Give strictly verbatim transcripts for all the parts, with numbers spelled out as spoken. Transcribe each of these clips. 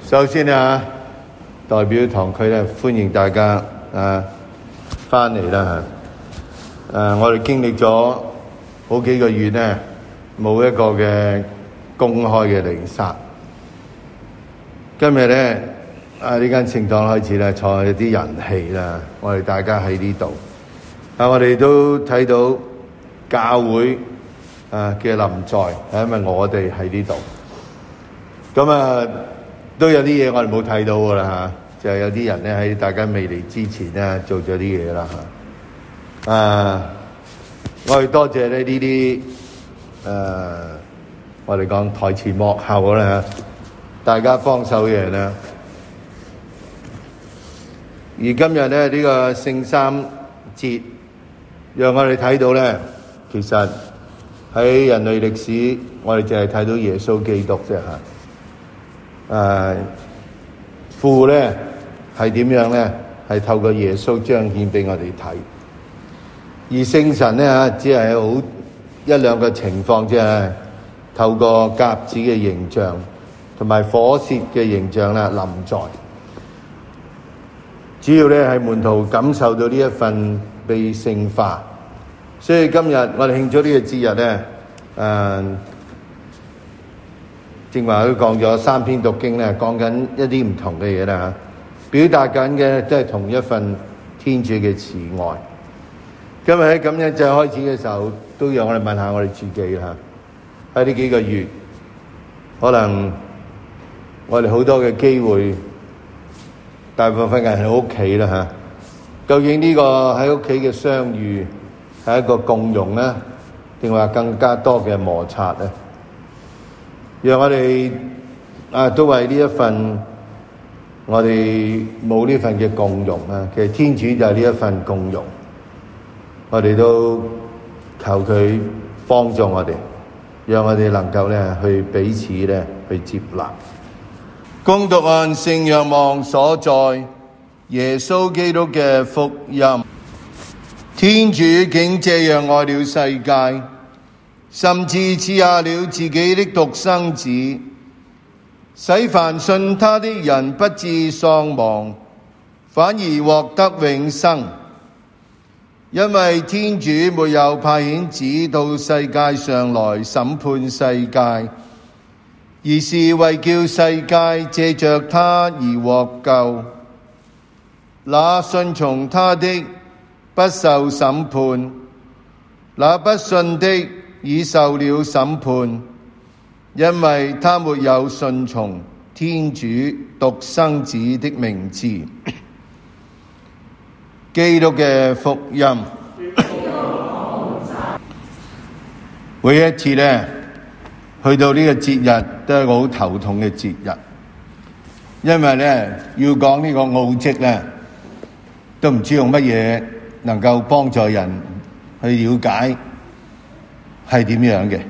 首先啊，代表堂區咧歡迎大家啊翻嚟啦嚇。誒，我哋經歷咗好幾個月咧，冇一個嘅公開嘅彌撒。今日咧啊，呢間聖堂開始咧坐一啲人氣啦，我哋大家喺呢度啊，我哋都睇到教會啊嘅臨在，係因為我哋喺呢度。咁啊，都有啲嘢我哋冇睇到噶啦嚇，就係有啲人咧喺大家未嚟之前咧做咗啲嘢啦嚇。啊，我哋多謝咧呢啲誒，我哋講台前幕後啦嚇，大家幫手嘅人啦。而今日咧呢個聖三節，讓我哋睇到咧，其實喺人類歷史，我哋淨係睇到耶穌基督啫嚇。誒，父咧係點樣咧？係透過耶穌彰顯俾我哋睇。而聖神咧嚇，只係好一兩個情況啫，係透過鴿子嘅形象同埋火舌嘅形象啦臨在。主要咧係門徒感受到呢一份被聖化，所以今日我哋慶祝呢個節日咧，誒。正話都講咗三篇讀經咧，講緊一啲唔同嘅嘢啦嚇，表達緊嘅都係同一份天主嘅慈愛。今日喺感恩祭開始嘅時候，都讓我哋問下我哋自己啦嚇。喺呢幾個月，可能我哋好多嘅機會，大部分人喺屋企啦嚇。究竟呢個喺屋企嘅相遇係一個共融咧，定話更加多嘅摩擦咧？讓我哋啊，都為呢一份我哋冇呢份嘅共融啊，其實天主就係呢一份共融，我哋都求佢幫助我哋，讓我哋能夠咧去彼此咧去接納。恭讀按聖若望所在耶穌基督嘅福音，天主竟這樣愛了世界，甚至賜下了自己的獨生子，使凡信他的人不致喪亡，反而獲得永生。因為天主沒有派遣子到世界上來審判世界，而是為叫世界借着他而獲救。那信從他的不受審判，那不信的已受了審判，因為他沒有順從天主獨生子的名字。基督嘅福音。每一次呢，去到呢個節日都係一個好頭痛嘅節日，因為呢，要講呢個奧蹟呢，都唔知用乜嘢能夠幫助人去了解係點樣嘅？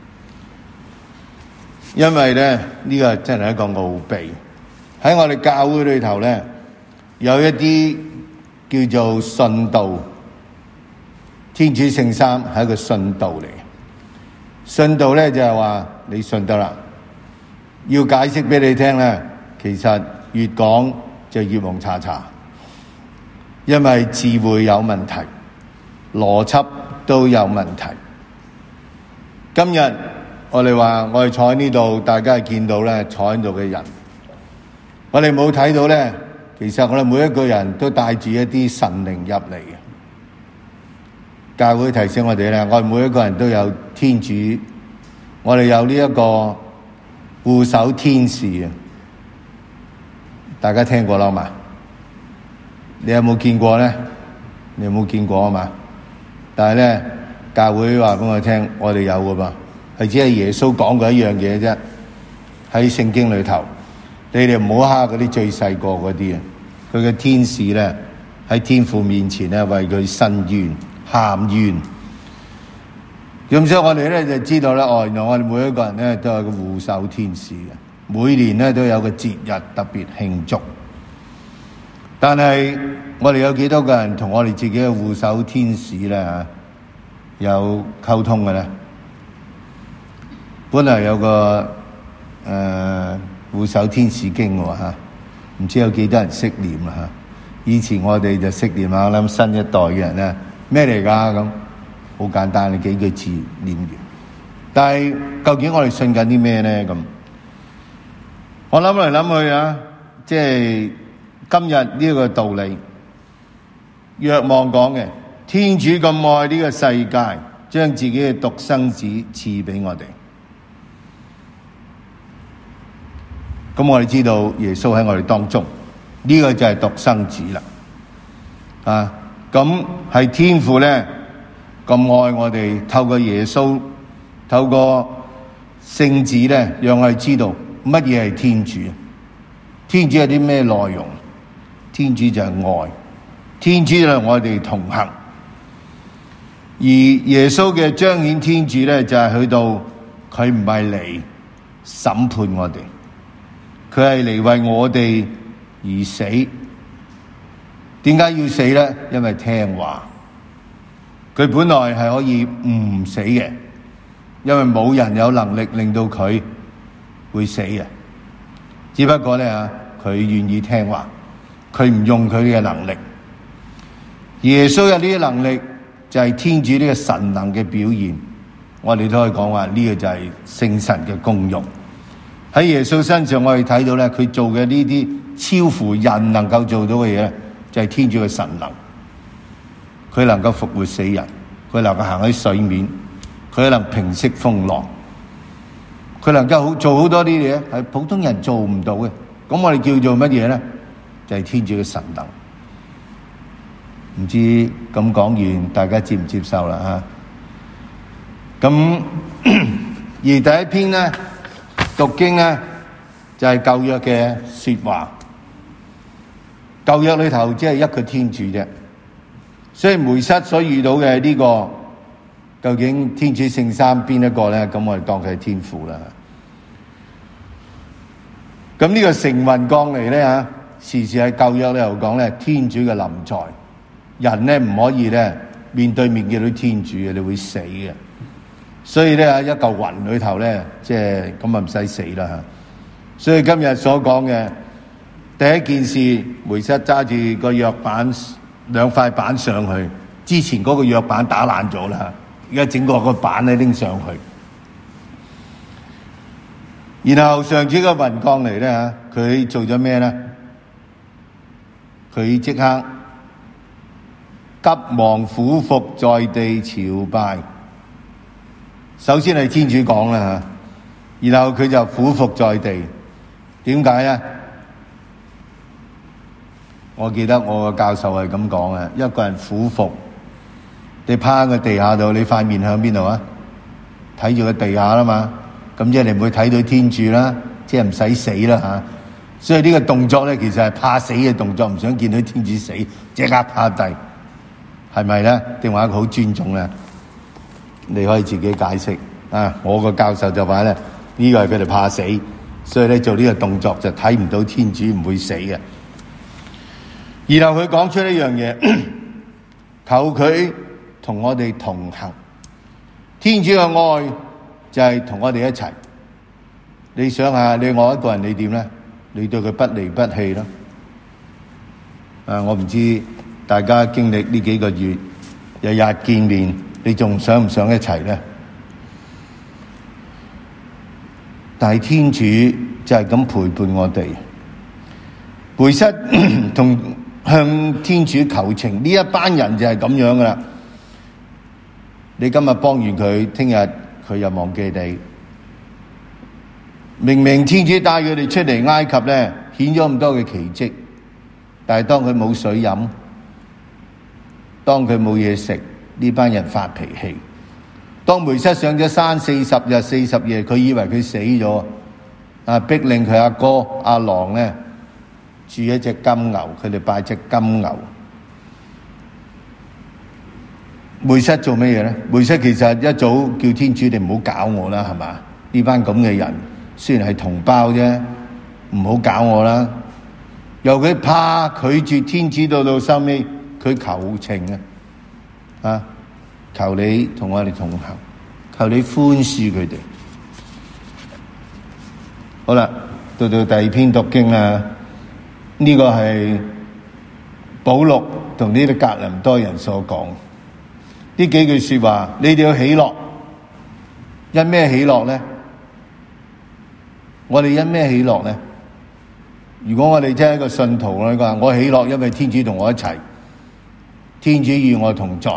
因為咧呢個真係一個奧秘，喺我哋教會裏頭咧，有一啲叫做信道，天主聖三係一個信道嚟嘅。信道咧就係話你信得啦，要解釋俾你聽咧，其實越講就越蒙查查，因為智慧有問題，邏輯都有問題。今日我哋話我哋坐喺呢度，大家係見到咧坐喺度嘅人，我哋冇睇到咧，其實我哋每一個人都帶住一啲神靈入嚟嘅。教會提醒我哋咧，我哋每一個人都有天主，我哋有呢一個護守天使啊！大家聽過啦嘛？你有冇見過咧？你有冇見過啊嘛？但係咧。教會話俾我聽，我哋有噶噃，係只係耶穌講過一樣嘢啫。喺聖經裏頭，你哋唔好蝦嗰啲最細個嗰啲啊！佢嘅天使咧喺天父面前咧為佢申冤喊冤。咁所以我哋咧就知道咧，哦，原來我哋每一個人咧都有個護守天使嘅，每年咧都有個節日特別慶祝。但係我哋有幾多個人同我哋自己嘅護守天使咧嚇？有溝通嘅咧，本來有個誒、呃、 護守天使經喎嚇，唔知有幾多人識念啦嚇。以前我哋就識念啊，我諗新一代嘅人咧咩嚟㗎咁，好簡單，你幾句字念完。但係究竟我哋信緊啲咩咧咁？我諗嚟諗去啊，即係今日呢個道理，若望講嘅，天主咁愛呢個世界，將自己嘅獨生子賜俾我哋。咁我哋知道耶穌喺我哋當中，呢個就係獨生子啦。啊，咁係天父咧咁愛我哋，透過耶穌，透過聖子咧，讓我哋知道乜嘢係天主。天主有啲咩內容？天主就係愛，天主就係我哋同行。而耶穌嘅彰顯天主咧，就係去到佢唔係嚟審判我哋，佢係嚟為我哋而死。點解要死咧？因為聽話。佢本來係可以唔死嘅，因為冇人有能力令到佢會死嘅。只不過咧啊，佢願意聽話，佢唔用佢嘅能力。耶穌有呢啲能力，就係天主呢個神能嘅表現。我哋都可以講話呢個就係聖神嘅功用。喺耶穌身上，我哋睇到咧，佢做嘅呢啲超乎人能夠做到嘅嘢，就係天主嘅神能。佢能夠復活死人，佢能夠行喺水面，佢能平息風浪，佢能夠做好多啲嘢係普通人做唔到嘅。咁我哋叫做乜嘢咧？就係天主嘅神能。唔知咁講完，大家接唔接受啦吓？咁而第一篇咧讀經咧就係舊約嘅說話。舊約裏頭只係一個天主啫，所以梅瑟所遇到嘅呢個究竟天主聖三邊一個咧？咁我哋當佢係天父啦。咁呢個乘雲降嚟咧吓，時時喺舊約裏頭講咧，天主嘅臨在。人咧唔可以咧面對面見到天主嘅，你會死嘅。所以咧喺一嚿雲裏頭咧，即係咁啊唔使死啦吓。所以今日所講嘅第一件事，梅瑟揸住個約板兩塊板上去，之前嗰個約板打爛咗啦，而家整個個板咧拎上去。然後上次個雲降嚟咧吓，佢做咗咩咧？佢即刻急忙俯伏在地朝拜。首先係天主講啦吓，然後佢就俯伏在地。點解咧？我記得我個教授係咁講嘅，一個人俯伏，你趴喺個地下度，你塊面向邊度啊？睇住個地下啦嘛，咁即係你唔會睇到天主啦，即係唔使死啦吓。所以呢個動作咧，其實係怕死嘅動作，唔想見到天主死，即刻趴低。係咪咧？定話一個好尊重咧？你可以自己解釋啊！我個教授就話咧，呢個係佢哋怕死，所以咧做呢個動作就睇唔到天主，唔會死嘅。然後佢講出一樣嘢，求佢同我哋同行。天主嘅愛就係同我哋一齊。你想下，你愛一個人，你點咧？你對佢不離不棄咯。啊，我唔知。大家經歷呢幾個月，日日見面，你仲想唔想一齊咧？但係天主就係咁陪伴我哋。梅瑟同向天主求情，呢一班人就係咁樣噶啦。你今日幫完佢，聽日佢又忘記你。明明天主帶佢哋出嚟埃及咧，顯咗咁多嘅奇蹟，但係當佢冇水飲，當佢冇嘢食，呢班人發脾氣。當梅瑟上咗山四十日四十夜，佢以為佢死咗，啊，逼令佢阿哥阿郎咧煮一隻金牛，佢哋拜隻金牛。梅瑟做咩嘢咧？梅瑟其實一早叫天主你唔好搞我啦，係嘛？呢班咁嘅人雖然係同胞啫，唔好搞我啦。由佢怕拒絕天主，到到收尾。佢求情啊，啊！求你同我哋同行，求你寬恕佢哋。好啦， 到到第二篇讀經啊，呢、這個係保祿同呢啲格林多人所講呢幾句說話，你哋要喜樂。因咩喜樂呢？我哋因咩喜樂呢？如果我哋真係一個信徒咧，話我喜樂，因為天主同我一齊，天主與我同在。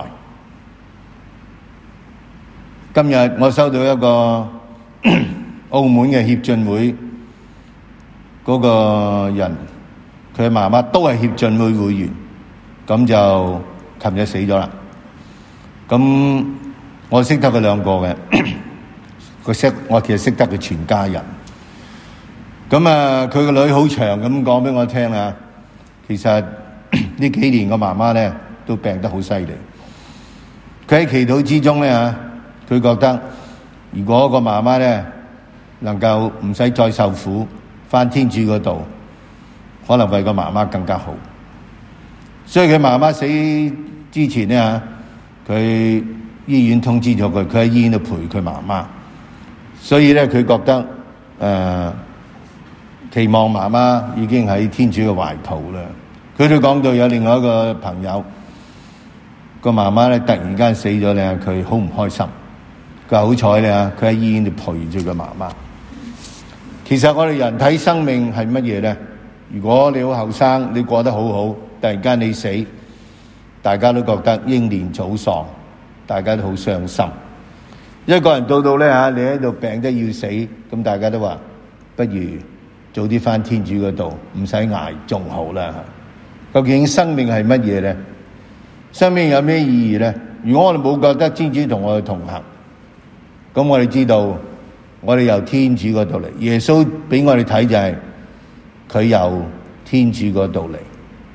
今日我收到一個澳門嘅協進會嗰個人，佢媽媽都係協進會會員，咁就琴日死咗啦。咁我識得佢兩個嘅，佢識我其實識得佢全家人。咁啊，佢個女好長咁講俾我聽啊。其實呢幾年個媽媽咧都病得好犀利。佢喺祈禱之中咧啊，佢覺得如果個媽媽咧能夠唔使再受苦，返天主嗰度，可能為個媽媽更加好。所以佢媽媽死之前咧啊，佢醫院通知咗佢，佢喺醫院度陪佢媽媽。所以咧，佢覺得誒。呃期望媽媽已經喺天主嘅懷抱啦。佢都講到有另外一個朋友個媽媽咧突然間死咗咧，佢好唔開心。佢話好彩咧，佢喺醫院度陪住個媽媽。其實我哋人體生命係乜嘢咧？如果你好後生，你過得好好，突然間你死，大家都覺得英年早喪，大家都好傷心。一個人到到咧嚇，你喺度病得要死，咁大家都話不如早啲返天主嗰度，唔使捱仲好啦。究竟生命係乜嘢咧？生命有咩意義咧？如果我哋冇覺得天主同我哋同行，咁我哋知道我哋由天主嗰度嚟。耶穌俾我哋睇就係佢由天主嗰度嚟，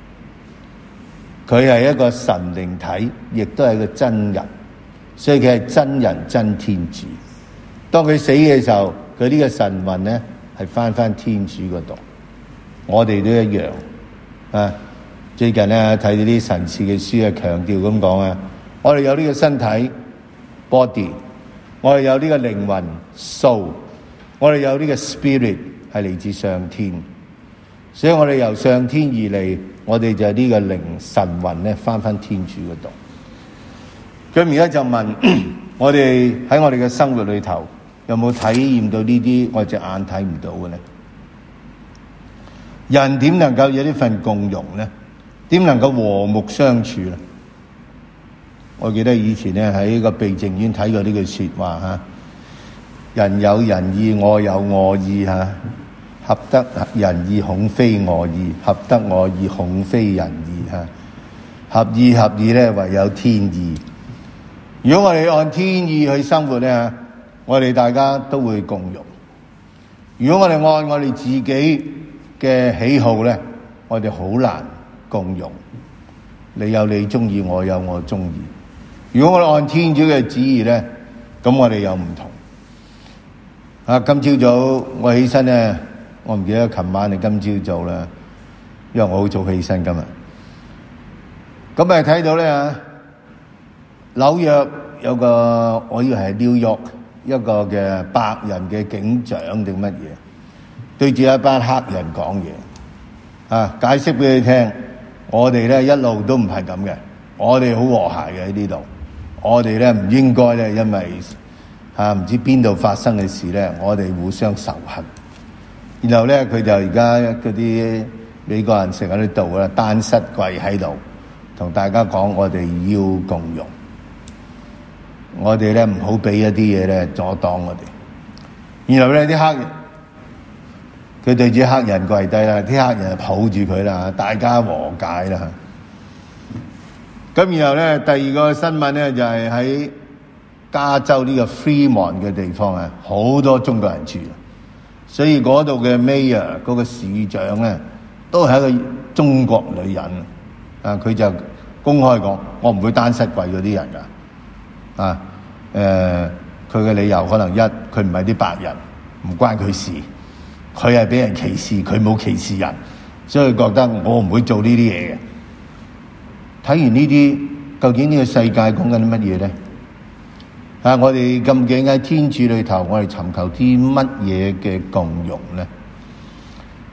佢係一個神靈體，亦都係一個真人，所以佢係真人真天主。當佢死嘅時候，佢呢個神魂咧係翻翻天主嗰度，我哋都一樣啊！最近咧睇到啲神賜嘅書啊，強調咁講啊，我哋有呢個身體 body， 我哋有呢個靈魂 soul， 我哋有呢個 spirit 係嚟自上天，所以我哋由上天而嚟，我哋就係呢個靈神魂咧翻翻天主嗰度。咁而家就問我哋喺我哋嘅生活裏頭，有冇體驗到呢啲我隻眼睇唔到嘅咧？人點能夠有呢份共融咧？點能夠和睦相處咧？我記得以前咧喺個避靜院睇過呢句說話吓，人有仁義，我有我義吓，合得仁義恐非我義，合得我義恐非仁義吓，合義合義咧唯有天意。如果我哋按天意去生活咧，我哋大家都會共融。如果我哋按我哋自己嘅喜好咧，我哋好難共融。你有你中意，我有我中意。如果我哋按天主嘅旨意咧，咁我哋又唔同。啊，今朝早我起身咧，我唔記得琴晚定今朝早啦，因為我好早起身今日。咁咪睇到咧啊，紐約有個我以為係 New York 一個嘅白人嘅警長定乜嘢，對住一班黑人講嘢，啊，解釋俾你聽，我哋咧一路都唔係咁嘅，我哋好和諧嘅喺呢度，我哋咧唔應該咧因為啊唔知邊度發生嘅事咧，我哋互相仇恨。然後咧佢就而家嗰啲美國人成日喺度啦，單膝跪喺度，同大家講我哋要共融。我哋咧唔好俾一啲嘢咧阻擋我哋。然後咧啲黑人，佢對住黑人跪低啦，啲黑人就抱住佢啦，大家和解啦。咁然後咧第二個新聞咧就係喺加州呢個 Fremont 嘅地方啊，好多中國人住，所以嗰度嘅 Mayor 嗰個市長咧都係一個中國女人啊，佢就公開講：我唔會單膝跪嗰啲人噶。啊，誒、呃，佢嘅理由可能一，佢唔係啲白人，唔關佢事，佢係俾人歧視，佢冇歧視人，所以覺得我唔會做呢啲嘢嘅。睇完呢啲，究竟呢個世界講緊啲乜嘢咧？啊，我哋咁勁喺天主裏頭，我哋尋求啲乜嘢嘅共融咧？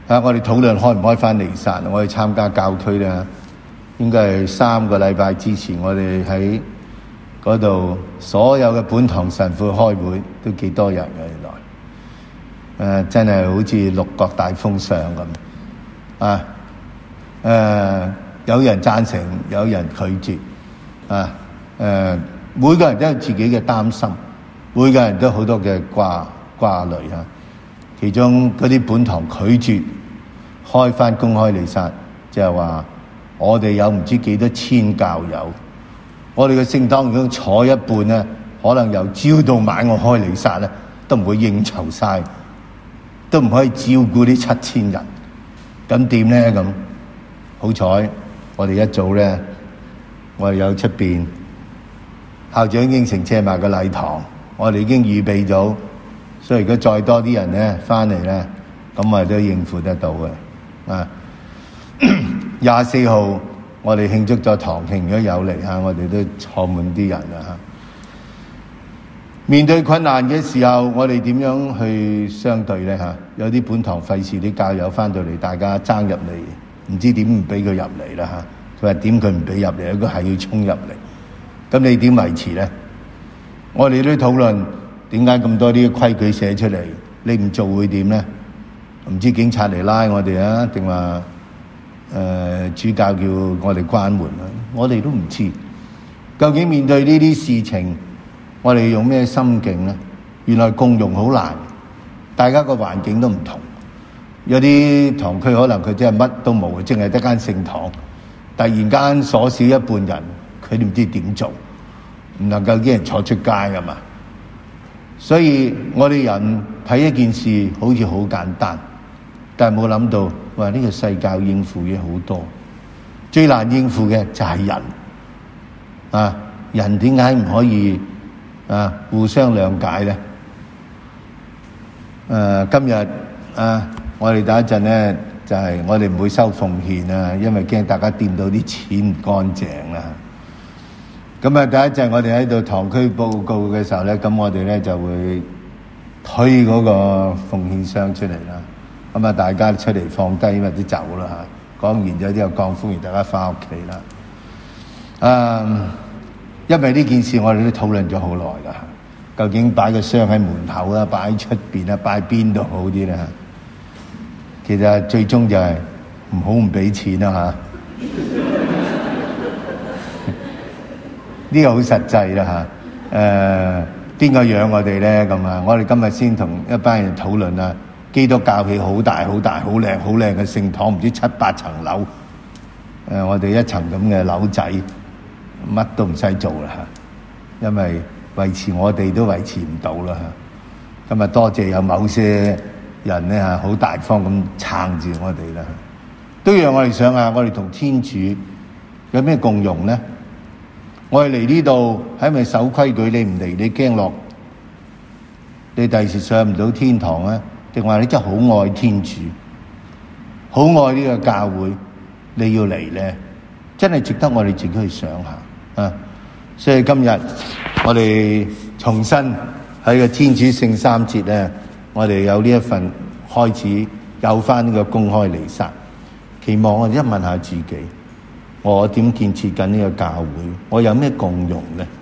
啊，我哋討論開唔開翻彌撒，我哋參加教區咧，應該係三個禮拜之前，我哋喺嗰度所有嘅本堂神父開會，都幾多人嘅原來。誒、啊，真係好似六國大封相咁啊！誒、啊，有人贊成，有人拒絕啊！誒、啊，每個人都有自己嘅擔心，每個人都好多嘅掛掛慮啊！其中嗰啲本堂拒絕開翻公開彌撒，就係話我哋有唔知幾多千教友，我哋嘅聖堂如果坐一半咧，可能由朝到晚我開彌撒咧，都唔會應酬晒。都唔可以照顧呢七千人，咁點咧？咁好彩，我哋一早咧，我哋有出邊校長應承借埋個禮堂，我哋已經預備咗，所以如果再多啲人咧翻嚟咧，咁我哋都應付得到嘅。啊，廿四號我哋慶祝咗堂慶，如果有嚟嚇，我哋都坐滿啲人啦嚇。面對困難嘅時候，我哋點樣去相對呢？嚇？有啲本堂費事啲教友翻到嚟，大家爭入嚟，唔知點唔俾佢入嚟啦嚇。佢話點佢唔俾入嚟，佢係要衝入嚟。咁你點維持呢？我哋都討論點解咁多啲規矩寫出嚟，你唔做會點呢？唔知警察嚟拉我哋啊，定話誒主教叫我哋關門啊？我哋都唔知。究竟面對呢啲事情，我哋用咩心境呢？原來共融好難，大家個環境都唔同。有啲堂區可能佢真係乜都冇，淨係得間聖堂。突然間鎖少一半人，佢都唔知點做，唔能夠啲人坐出街噶嘛。所以我哋人睇一件事好似好簡單，但係冇諗到話呢個世界應付嘅好多，最難應付嘅就係人啊！人點解唔可以啊，互相諒解咧。誒、啊，今日啊，我哋第一陣咧就係、是、我哋唔會收奉獻啊，因為驚大家掂到啲錢唔乾淨啦。咁啊，第一陣我哋喺度堂區報告嘅時候咧，咁我哋咧就會推嗰個奉獻箱出嚟啦。咁啊，大家出嚟放低或者走啦嚇。講完咗之後，講歡迎大家翻屋企啦。啊！因為呢件事我哋都討論咗好耐啦，究竟擺個箱喺門口啊，擺喺出邊啊，擺邊度好啲咧？其實最終就係唔好唔俾錢啦嚇，呢個好實際啦嚇。誒，邊個養我哋咧？咁啊，我哋今日先同一班人討論啊，基督教起好大好大好靚好靚嘅聖堂，唔知七八層樓。誒，我哋一層咁嘅樓仔。乜都唔使做啦嚇，因為維持我哋都維持唔到啦嚇。今日多謝有某些人咧嚇，好大方咁撐住我哋啦，都讓我哋想下，我哋同天主有咩共融咧？我哋嚟呢度係咪守規矩？你唔嚟，你驚落，你第時上唔到天堂啊？定話你真係好愛天主，好愛呢個教會，你要嚟咧，真係值得我哋自己去想下。啊！所以今日我哋重新喺個天主聖三節咧，我哋有呢一份開始有翻呢個公開彌撒，期望我哋一問下自己，我點建設緊呢個教會？我有咩共融咧？